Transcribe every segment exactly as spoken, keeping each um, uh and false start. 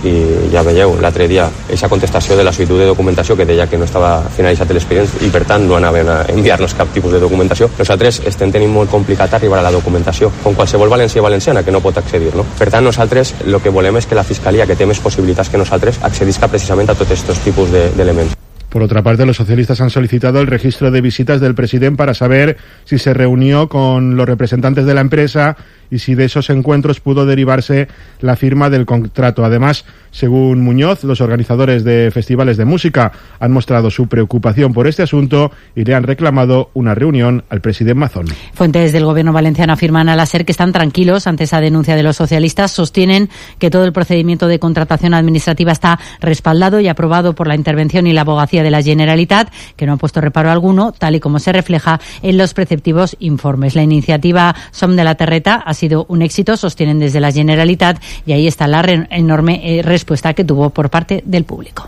i ja veieu, l'altre dia, aquesta contestació de la solitud de documentació que deia que no estava finalitzat l'expedient i per tant no anaven a enviar-nos cap tipus de documentació. Nosaltres estem tenint molt complicat arribar a la documentació, com qualsevol valencià i valenciana que no pot accedir, no? Per tant, nosaltres el que volem és que la Fiscalia, que té més possibilitats que nosaltres, accedisca precisament a tots aquests tipus d'elements. De, Por otra parte, los socialistas han solicitado el registro de visitas del presidente para saber si se reunió con los representantes de la empresa y si de esos encuentros pudo derivarse la firma del contrato. Además, según Muñoz, los organizadores de festivales de música han mostrado su preocupación por este asunto y le han reclamado una reunión al presidente Mazón. Fuentes del gobierno valenciano afirman a la SER que están tranquilos ante esa denuncia de los socialistas. Sostienen que todo el procedimiento de contratación administrativa está respaldado y aprobado por la intervención y la abogacía de la Generalitat, que no ha puesto reparo alguno, tal y como se refleja en los preceptivos informes. La iniciativa Som de la Terreta ha sido un éxito, sostienen desde la Generalitat, y ahí está la re- enorme eh, respuesta que tuvo por parte del público.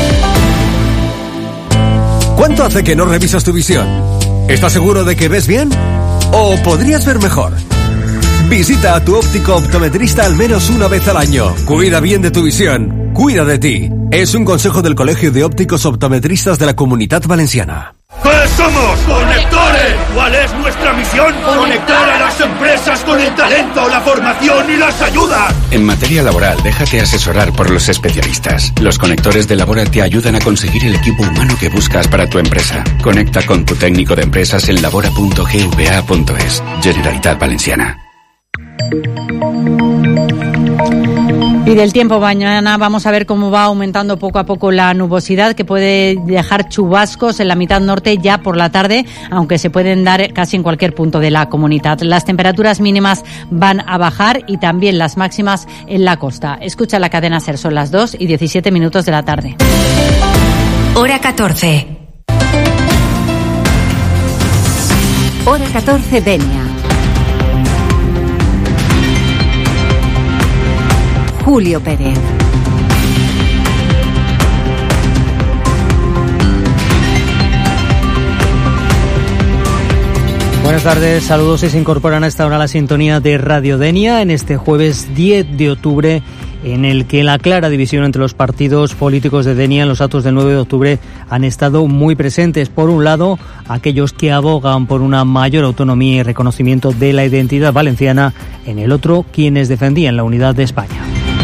¿Cuánto hace que no revisas tu visión? ¿Estás seguro de que ves bien? ¿O podrías ver mejor? Visita a tu óptico optometrista al menos una vez al año. Cuida bien de tu visión. Cuida de ti. Es un consejo del Colegio de Ópticos Optometristas de la Comunitat Valenciana. ¿Qué somos? ¡Conectores! ¿Cuál es nuestra misión? Conectar a las empresas con el talento, la formación y las ayudas. En materia laboral, déjate asesorar por los especialistas. Los conectores de Labora te ayudan a conseguir el equipo humano que buscas para tu empresa. Conecta con tu técnico de empresas en labora punto gva punto es. Generalitat Valenciana. Y del tiempo, mañana vamos a ver cómo va aumentando poco a poco la nubosidad, que puede dejar chubascos en la mitad norte ya por la tarde, aunque se pueden dar casi en cualquier punto de la comunidad. Las temperaturas mínimas van a bajar y también las máximas en la costa. Escucha la cadena SER, son las dos y diecisiete minutos de la tarde. Hora catorce. Hora catorce, Denia. Julio Pérez. Buenas tardes, saludos y se incorporan a esta hora a la sintonía de Radio Denia en este jueves diez de octubre, en el que la clara división entre los partidos políticos de Denia en los actos del nueve de octubre han estado muy presentes. Por un lado, aquellos que abogan por una mayor autonomía y reconocimiento de la identidad valenciana; en el otro, quienes defendían la unidad de España.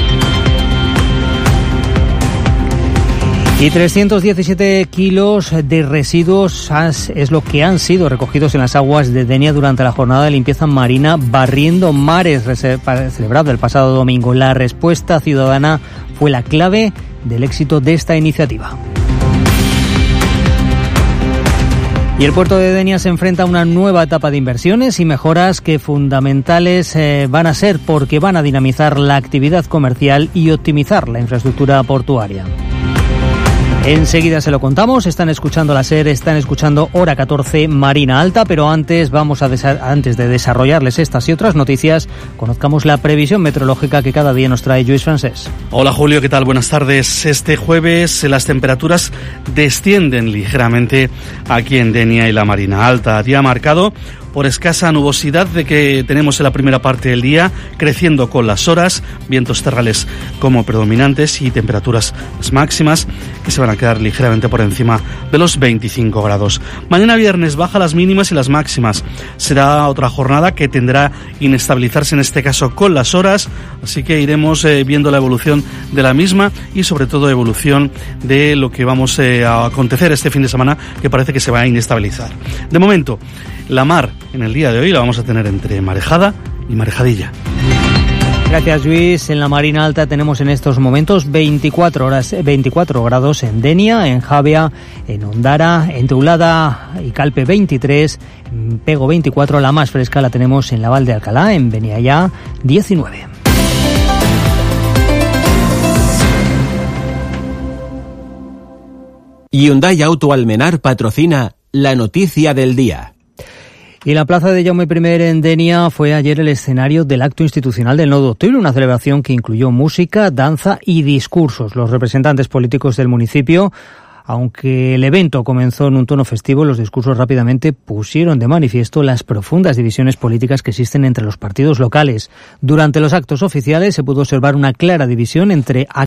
Y trescientos diecisiete kilos de residuos es lo que han sido recogidos en las aguas de Denia durante la jornada de limpieza marina Barriendo Mares, celebrada el pasado domingo. La respuesta ciudadana fue la clave del éxito de esta iniciativa. Y el puerto de Denia se enfrenta a una nueva etapa de inversiones y mejoras que fundamentales eh, van a ser, porque van a dinamizar la actividad comercial y optimizar la infraestructura portuaria. Enseguida se lo contamos. Están escuchando la SER, están escuchando Hora catorce, Marina Alta, pero antes vamos a desa- antes de desarrollarles estas y otras noticias, conozcamos la previsión meteorológica que cada día nos trae Lluís Francés. Hola Julio, ¿qué tal? Buenas tardes. Este jueves las temperaturas descienden ligeramente aquí en Denia y la Marina Alta. Día marcado por escasa nubosidad de que tenemos en la primera parte del día, creciendo con las horas, vientos terrales como predominantes y temperaturas máximas que se van a quedar ligeramente por encima de los veinticinco grados. Mañana viernes baja las mínimas y las máximas. Será otra jornada que tendrá inestabilizarse, en este caso con las horas, así que iremos eh, viendo la evolución de la misma y sobre todo evolución de lo que vamos eh, a acontecer este fin de semana, que parece que se va a inestabilizar. De momento, la mar en el día de hoy la vamos a tener entre marejada y marejadilla. Gracias, Luis. En la Marina Alta tenemos en estos momentos veinticuatro horas, veinticuatro grados en Denia, en Javea, en Ondara, en Teulada y Calpe veintitrés, en Pego veinticuatro, la más fresca la tenemos en la Val de Alcalá, en Beniallá diecinueve. Hyundai Auto Almenar patrocina la noticia del día. Y la plaza de Jaume I en Denia fue ayer el escenario del acto institucional del nueve de octubre, una celebración que incluyó música, danza y discursos. Los representantes políticos del municipio, aunque el evento comenzó en un tono festivo, los discursos rápidamente pusieron de manifiesto las profundas divisiones políticas que existen entre los partidos locales. Durante los actos oficiales se pudo observar una clara división entre